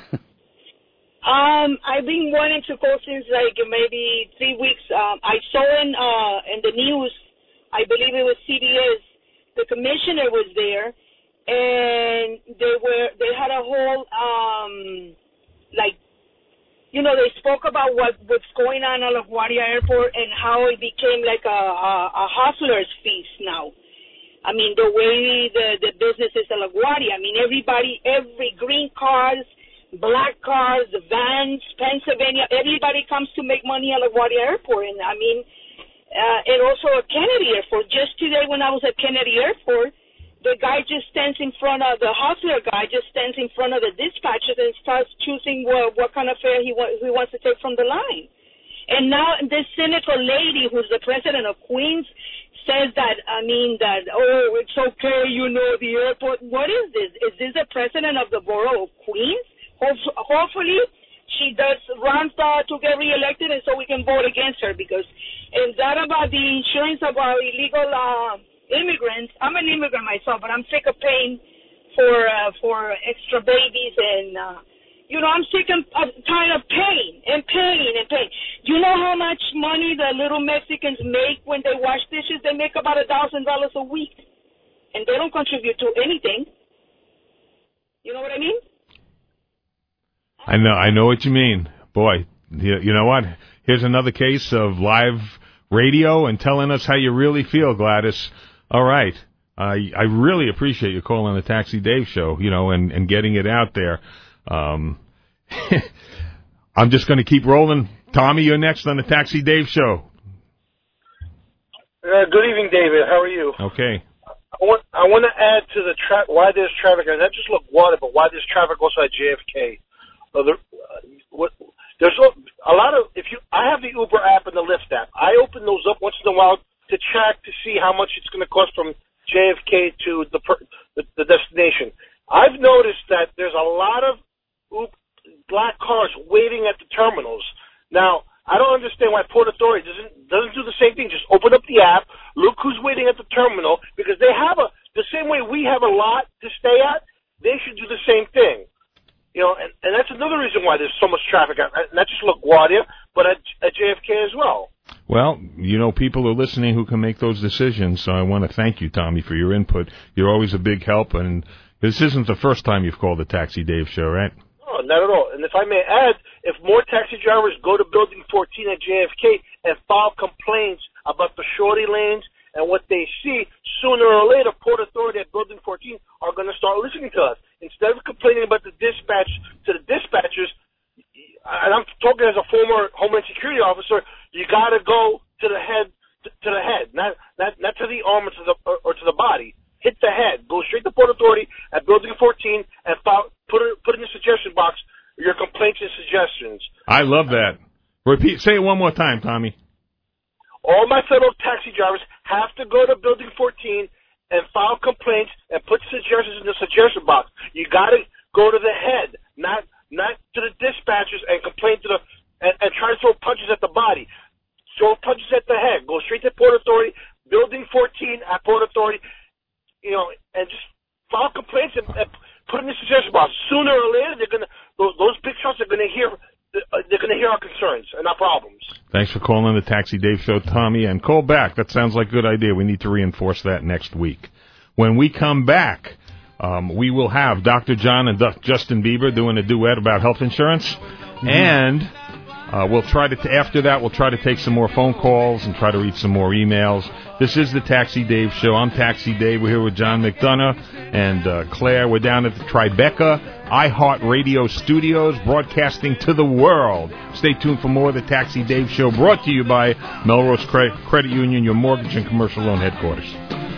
Um, I've been wanting to call since like maybe three weeks. Um, I saw in uh in the news, I believe it was C B S, the commissioner was there, and they were they had a whole um like. You know, they spoke about what, what's going on at LaGuardia Airport and how it became like a, a, a hustler's feast now. I mean, the way the, the business is at LaGuardia. I mean, everybody, every green cars, black cars, the vans, Pennsylvania, everybody comes to make money at LaGuardia Airport. And, I mean, uh, and also at Kennedy Airport. Just today when I was at Kennedy Airport, the guy just stands in front of, the hustler guy just stands in front of the dispatchers and starts choosing what, what kind of fare he, wa- he wants to take from the line. And now this cynical lady who's the president of Queens says that, I mean, that, oh, it's okay, you know, the airport. What is this? Is this the president of the borough of Queens? Ho- hopefully she does run uh, to get reelected and so we can vote against her, because and that about the insurance of our illegal uh immigrants. I'm an immigrant myself, but I'm sick of paying for uh, for extra babies, and uh, you know, I'm sick and I'm tired of paying and paying money that little Mexicans make when they wash dishes, they make about a thousand dollars a week, and they don't contribute to anything. You know what I mean? I know, I know what you mean. Boy, you, you know what? Here's another case of live radio and telling us how you really feel, Gladys. All right. I I really appreciate you calling the Taxi Dave show, you know, and, and getting it out there. Um, I'm just going to keep rolling. Tommy, you're next on the Taxi Dave show. Uh, good evening, David. How are you? Okay. I want I want to add to the tra- why there's traffic, and not just look water, but why there's traffic also at J F K. Uh, there, uh, what, there's a, a lot of if you. I have the Uber app and the Lyft app. I open those up once in a while to check to see how much it's going to cost from J F K to the, per, the the destination. I've noticed that there's a lot of Uber, black cars waiting at the terminals. Now, I don't understand why Port Authority doesn't doesn't do the same thing. Just open up the app, look who's waiting at the terminal, because they have a the same way we have a lot to stay at. They should do the same thing. You know, and, and that's another reason why there's so much traffic, not just LaGuardia, but at, at J F K as well. Well, you know, people are listening who can make those decisions, so I want to thank you, Tommy, for your input. You're always a big help, and this isn't the first time you've called the Taxi Dave show, right? No, not at all. And if I may add, if more taxi drivers go to Building fourteen at J F K and file complaints about the shorty lanes and what they see, sooner or later, Port Authority at Building fourteen are going to start listening to us. Instead of complaining about the dispatch to the dispatchers, and I'm talking as a former Homeland Security officer, you got to go to the head, to, to the head, not not not to the arm or to the or, or to the body. Hit the head. Go straight to Port Authority at Building fourteen and file, put it put in the suggestion box your complaints and suggestions. I love that. Repeat. Say it one more time, Tommy. All my fellow taxi drivers have to go to Building fourteen and file complaints and put suggestions in the suggestion box. You got to go to the head, not not to the dispatchers and complain to the and, and try to throw punches at the body. Throw punches at the head. Go straight to Port Authority, Building fourteen at Port Authority, you know, and just file complaints and, and put in the suggestion box. Sooner or later, they're gonna those, those big shots are gonna hear. They're going to hear our concerns and our problems. Thanks for calling the Taxi Dave show, Tommy, and call back. That sounds like a good idea. We need to reinforce that next week. When we come back, um, we will have Doctor John and D- Justin Bieber doing a duet about health insurance, mm-hmm. and uh, we'll try to, t- after that, we'll try to take some more phone calls and try to read some more emails. This is the Taxi Dave show. I'm Taxi Dave. We're here with John McDonough and uh, Claire. We're down at the Tribeca iHeartRadio Studios, broadcasting to the world. Stay tuned for more of the Taxi Dave show, brought to you by Melrose Cre- Credit Union, your mortgage and commercial loan headquarters.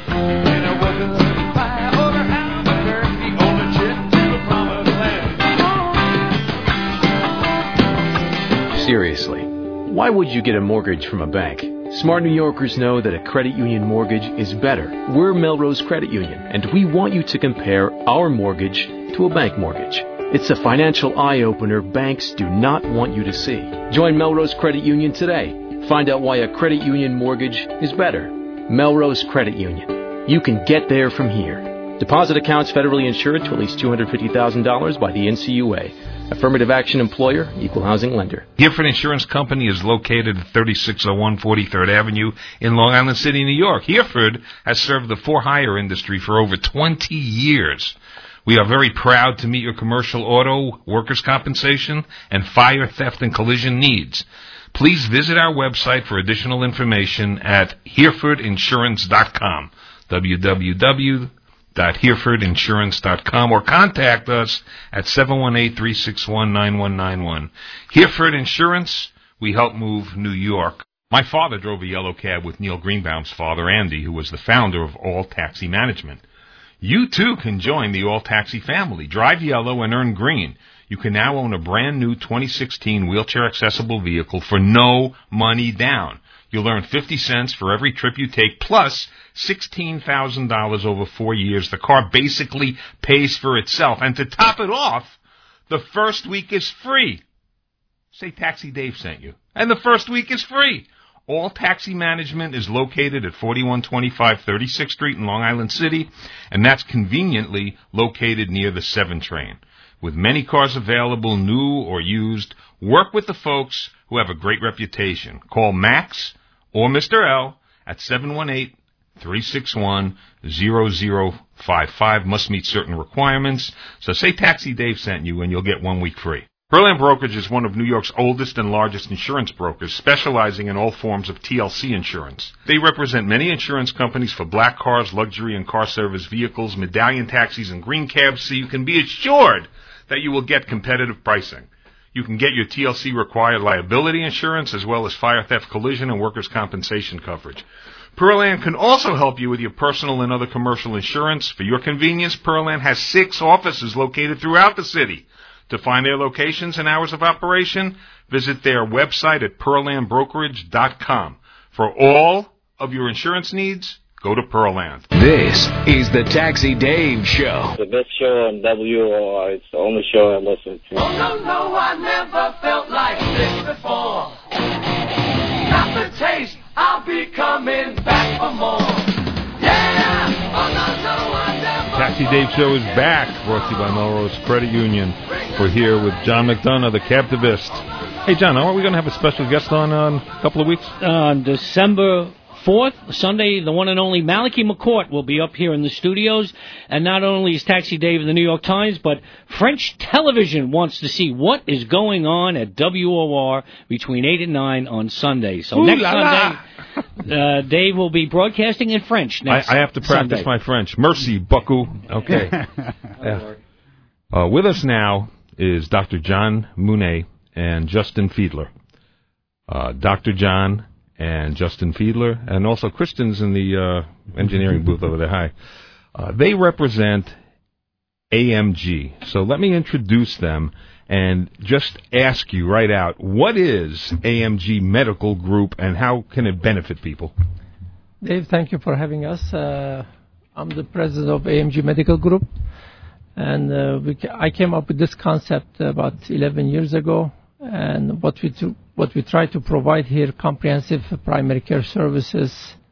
Seriously, why would you get a mortgage from a bank? Smart New Yorkers know that a credit union mortgage is better. We're Melrose Credit Union, and we want you to compare our mortgage to a bank mortgage. It's a financial eye-opener banks do not want you to see. Join Melrose Credit Union today. Find out why a credit union mortgage is better. Melrose Credit Union. You can get there from here. Deposit accounts federally insured to at least two hundred fifty thousand dollars by the N C U A. Affirmative action employer, equal housing lender. Hereford Insurance Company is located at thirty-six oh one forty-third Avenue in Long Island City, New York. Hereford has served the for-hire industry for over twenty years. We are very proud to meet your commercial auto, workers' compensation, and fire, theft, and collision needs. Please visit our website for additional information at hereford insurance dot com, w w w dot hereford insurance dot com, or contact us at seven one eight, three six one, nine one nine one. Hereford Insurance, we help move New York. My father drove a yellow cab with Neil Greenbaum's father, Andy, who was the founder of All Taxi Management. You, too, can join the All Taxi family. Drive yellow and earn green. You can now own a brand new twenty sixteen wheelchair-accessible vehicle for no money down. You'll earn fifty cents for every trip you take, plus sixteen thousand dollars over four years. The car basically pays for itself. And to top it off, the first week is free. Say Taxi Dave sent you. And the first week is free. All Taxi Management is located at forty-one twenty-five thirty-sixth Street in Long Island City, and that's conveniently located near the seven train. With many cars available, new or used, work with the folks who have a great reputation. Call Max or Mister L at seven one eight, three six one, zero zero five five. Must meet certain requirements. So say Taxi Dave sent you and you'll get one week free. Pearland Brokerage is one of New York's oldest and largest insurance brokers, specializing in all forms of T L C insurance. They represent many insurance companies for black cars, luxury and car service vehicles, medallion taxis, and green cabs, so you can be assured that you will get competitive pricing. You can get your T L C required liability insurance as well as fire theft, collision, and workers' compensation coverage. Pearland can also help you with your personal and other commercial insurance. For your convenience, Pearland has six offices located throughout the city. To find their locations and hours of operation, visit their website at pearland brokerage dot com. For all of your insurance needs, go to Pearland. This is the Taxi Dave Show. The best show on W O R. It's the only show I listen to. Oh, no, no, I never felt like this before. Got the taste, I'll be coming back for more. Yeah! Oh, no, no, I never Taxi Dave Show is back, brought to you by Melrose Credit Union. We're here with John McDonough, the captivist. Hey, John, are we going to have a special guest on uh, in a couple of weeks? On December fourth, Sunday, the one and only Malachi McCourt will be up here in the studios. And not only is Taxi Dave in the New York Times, but French television wants to see what is going on at W O R between eight and nine on Sunday. So Ooh next la Sunday, uh, Dave will be broadcasting in French next I, I have to practice Sunday. my French. Merci, beaucoup. Okay. Yeah. Uh, with us now is Doctor John Monet and Justin Fiedler. Uh, Doctor John and Justin Fiedler, and also Kristen's in the uh, engineering booth over there. Hi. Uh, they represent A M G. So let me introduce them and just ask you right out, what is A M G Medical Group and how can it benefit people? Dave, thank you for having us. Uh, I'm the president of A M G Medical Group, and uh, we ca- I came up with this concept about eleven years ago. And what we do, what we try to provide here, comprehensive primary care services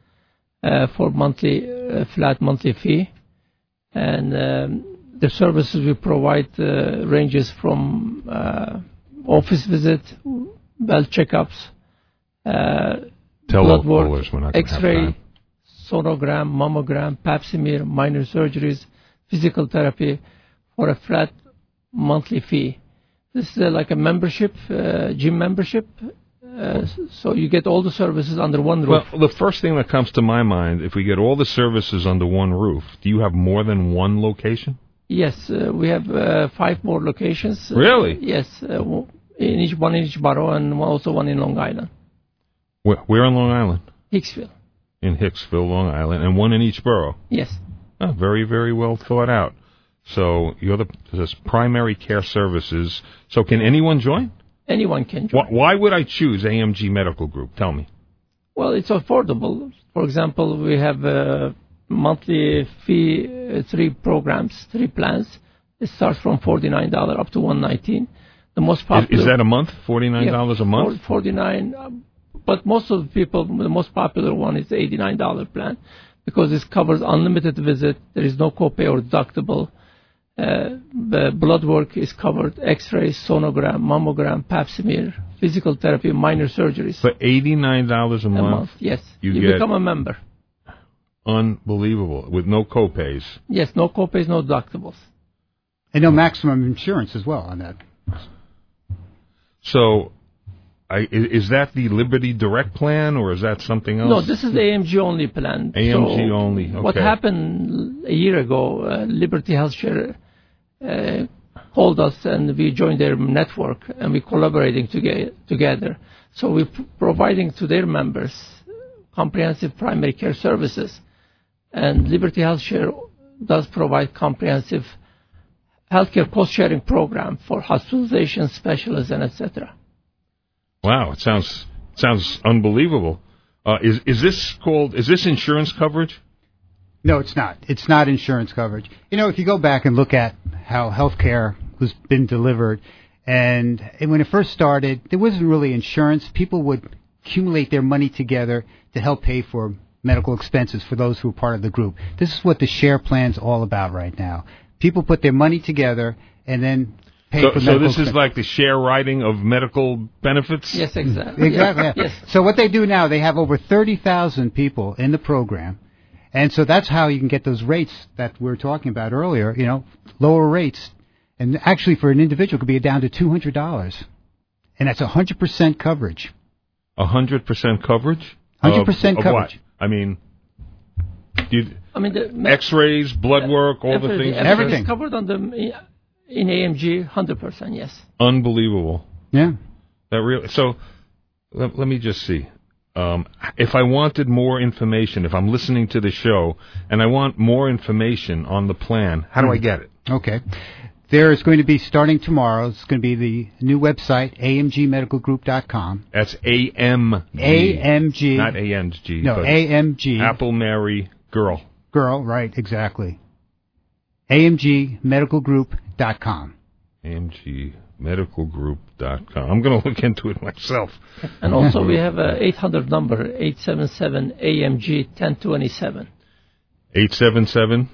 uh, for monthly uh, flat monthly fee, and um, the services we provide uh, ranges from uh, office visit, well checkups, uh, Tell blood all work, callers we're not gonna have X-ray, time. sonogram, mammogram, pap smear, minor surgeries, physical therapy for a flat monthly fee. This is uh, like a membership, uh, gym membership, uh, so you get all the services under one roof. Well, the first thing that comes to my mind, if we get all the services under one roof, do you have more than one location? Yes, uh, we have uh, five more locations. Really? Uh, yes, uh, w- in each one in each borough, and one- also one in Long Island, Where, where on Long Island? Hicksville. In Hicksville, Long Island, and one in each borough. Yes. Oh, very, very well thought out. So you're the this primary care services. So can anyone join? Anyone can join. Why, why would I choose A M G Medical Group? Tell me. Well, it's affordable. For example, we have a monthly fee, uh, three programs, three plans. It starts from forty-nine dollars up to one hundred nineteen dollars. The most popular. Is, is that a month? forty-nine dollars yeah, a month? forty-nine dollars. Um, but most of the people, the most popular one is the eighty-nine dollars plan because this covers unlimited visit. There is no copay or deductible. Uh, the blood work is covered, X-ray, sonogram, mammogram, pap smear, physical therapy, minor surgeries. For eighty-nine dollars a a month? month, yes. You, You get become a member. Unbelievable. With no copays. Yes, no copays, no deductibles. And no maximum insurance as well on that. So, I, i- is that the Liberty Direct plan, or is that something else? No, this is the A M G only plan. A M G So only, What okay. happened a year ago, uh, Liberty HealthShare uh, called us and we joined their network and we're collaborating toge- together. So we're p- providing to their members comprehensive primary care services. And Liberty HealthShare does provide comprehensive healthcare cost-sharing program for hospitalization specialists and et cetera. Wow, it sounds sounds unbelievable. Uh, is is this called? Is this insurance coverage? No, it's not. It's not insurance coverage. You know, if you go back and look at how healthcare was been delivered, and, and when it first started, there wasn't really insurance. People would accumulate their money together to help pay for medical expenses for those who are part of the group. This is what the share plan's all about right now. People put their money together and then pay so, for so medical this is like the share riding of medical benefits? Yes, exactly. Exactly. Yeah. Yes. So what they do now, they have over thirty thousand people in the program, and so that's how you can get those rates that we were talking about earlier. You know, lower rates, and actually for an individual, it could be down to two hundred dollars, and that's a hundred percent coverage. A hundred percent coverage. Hundred percent Of coverage. what? I mean, you, I mean, the X-rays, blood work, all the everything, things. everything is covered on the in A M G, hundred percent. Yes. Unbelievable. Yeah. That really. So, let, let me just see. Um, if I wanted more information, if I'm listening to the show and I want more information on the plan, how do I get it? Okay. There is going to be, starting tomorrow, it's going to be the new website, A M G medical group dot com. That's A M G. A M G. Not A N G. No, but A M G. Apple, Mary, girl. Girl, right, exactly. A M G medical group dot com. A M G medical group dot com. I'm going to look into it myself. And also we have a eight hundred number, eight seven seven A M G ten twenty-seven. eight seven seven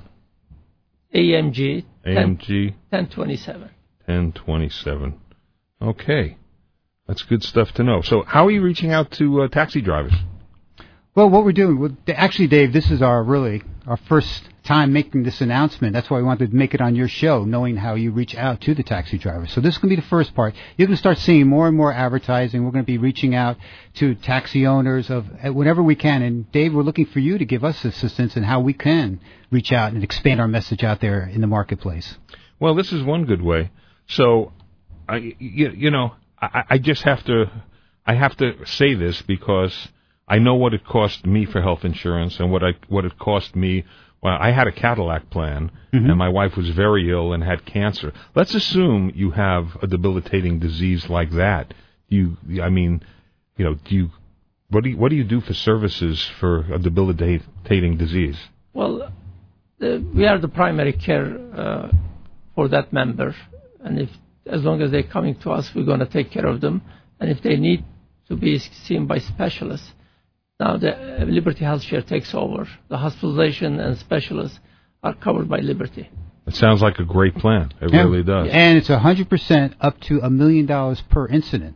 A M G A M G ten twenty-seven. ten twenty-seven. Okay. That's good stuff to know. So how are you reaching out to uh, taxi drivers? Well, what we're doing, well, actually, Dave, this is our really our first time making this announcement. That's why we wanted to make it on your show, knowing how you reach out to the taxi drivers. So this is going to be the first part. You're going to start seeing more and more advertising. We're going to be reaching out to taxi owners of whenever we can. And Dave, we're looking for you to give us assistance in how we can reach out and expand our message out there in the marketplace. Well, this is one good way. So, I, you, you know, I, I just have to, I have to say this because I know what it cost me for health insurance and what I what it cost me. Well, I had a Cadillac plan, mm-hmm. and my wife was very ill and had cancer. Let's assume you have a debilitating disease like that. You, I mean, you know, do you what do you, what do you do for services for a debilitating disease? Well, the, we are the primary care uh, for that member, and if as long as they're coming to us, we're going to take care of them. And if they need to be seen by specialists, now the Liberty HealthShare takes over. The hospitalization and specialists are covered by Liberty. It sounds like a great plan. It yeah. really does. And it's one hundred percent up to a million dollars per incident.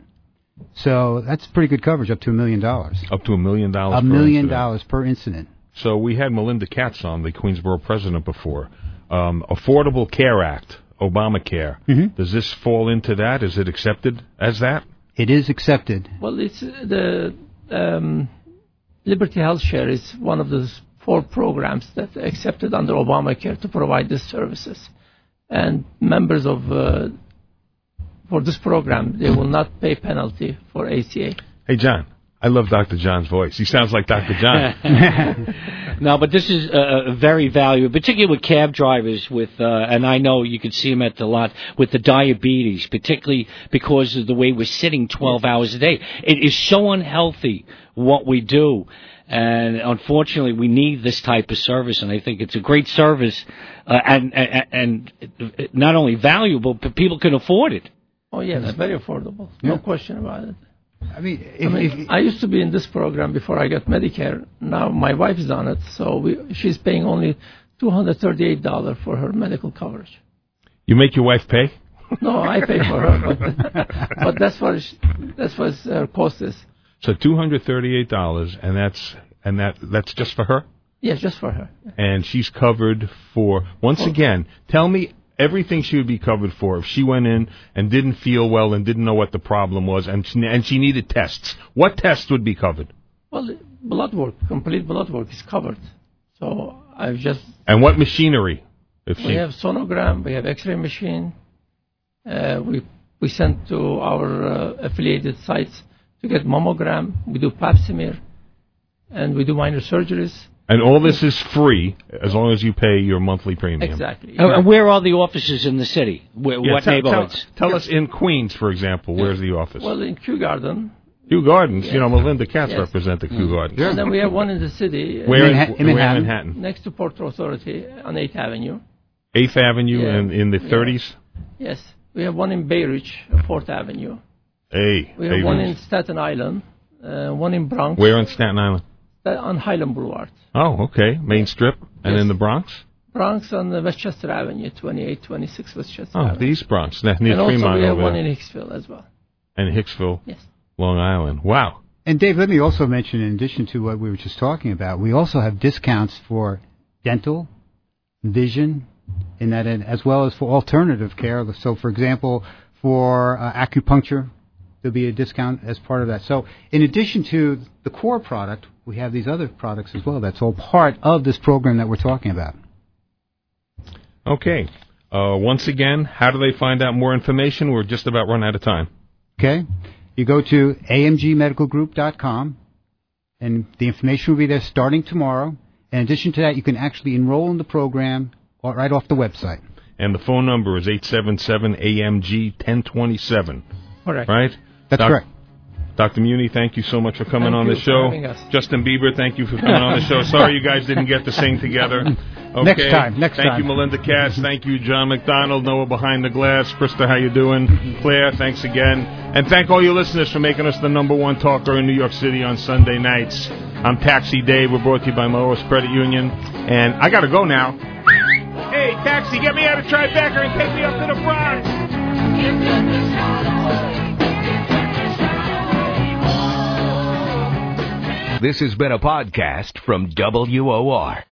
So that's pretty good coverage, up to a million dollars. Up to a million dollars A per million incident. dollars per incident. So we had Melinda Katz on, the Queensboro president, before. Um, Affordable Care Act, Obamacare. Mm-hmm. Does this fall into that? Is it accepted as that? It is accepted. Well, it's uh, the um, Liberty HealthShare is one of the four programs that are accepted under Obamacare to provide these services. And members of uh, for this program, they will not pay penalty for A C A. Hey, John. I love Doctor John's voice. He sounds like Doctor John. No, but this is uh, very valuable, particularly with cab drivers. With uh, and I know you can see them at the lot with the diabetes, particularly because of the way we're sitting twelve hours a day. It is so unhealthy what we do, and unfortunately, we need this type of service. And I think it's a great service, uh, and, and and not only valuable, but people can afford it. Oh yeah, it's very affordable. No yeah. question about it. I mean, if, I, mean if, I used to be in this program before I got Medicare. Now my wife is on it, so we, she's paying only two hundred thirty-eight dollars for her medical coverage. You make your wife pay? No, I pay for her, but, but that's what she, that's what her cost is. So two hundred thirty-eight dollars, and that's and that that's just for her? Yes, just for her. And she's covered for. Once for, again, tell me. Everything she would be covered for if she went in and didn't feel well and didn't know what the problem was and she, and she needed tests. What tests would be covered? Well, blood work, complete blood work is covered. So I've just... And what machinery? If we she... have sonogram, we have x-ray machine. Uh, we we send to our uh, affiliated sites to get mammogram. We do pap smear. And we do minor surgeries. And all this is free as long as you pay your monthly premium. Exactly. Uh, where are the offices in the city? Where, yeah, what tell, neighborhoods? Tell, tell us in Queens, for example, where's the office? Well, in Kew Garden. Kew Gardens. Yes. You know, Melinda Katz yes. represented Kew Gardens. And then we have one in the city. Where in, Manha- in where Manhattan? in Manhattan? Next to Port Authority on eighth Avenue. eighth Avenue yeah. and in the yeah. thirties? Yes. We have one in Bay Ridge, fourth Avenue. Hey. We have Bay one Ridge. in Staten Island, uh, one in Bronx. Where on Staten Island? Uh, on Highland Boulevard. Oh, okay. Main Strip. And yes. in the Bronx? Bronx on the Westchester Avenue, twenty-eight twenty-six Westchester Oh, Avenue. the East Bronx, near And also Fremont we have over one there. in Hicksville as well. And Hicksville, Yes. Long Island. Wow. And Dave, let me also mention, in addition to what we were just talking about, we also have discounts for dental, vision, in that, end, as well as for alternative care. So, for example, for uh, acupuncture, there'll be a discount as part of that. So, in addition to the core product, we have these other products as well. That's all part of this program that we're talking about. Okay. Uh, once again, how do they find out more information? We're just about run out of time. Okay? You go to A M G medical group dot com, and the information will be there starting tomorrow. In addition to that, you can actually enroll in the program right off the website. And the phone number is eight seven seven A M G ten twenty-seven. Correct. Right? That's Doc- correct. Doctor Muni, thank you so much for coming Thank on you the for show. having us. Justin Bieber, thank you for coming on the show. Sorry you guys didn't get to sing together. Okay. Next time, next thank time. you, Melinda Cass. Thank you, John McDonald, Noah Behind the Glass. Krista, how you doing? Claire, thanks again. And thank all you listeners for making us the number one talker in New York City on Sunday nights. I'm Taxi Dave. We're brought to you by Melrose Credit Union. And I got to go now. Hey, Taxi, get me out of Tribeca and take me up to the Bronx. This has been a podcast from W O R.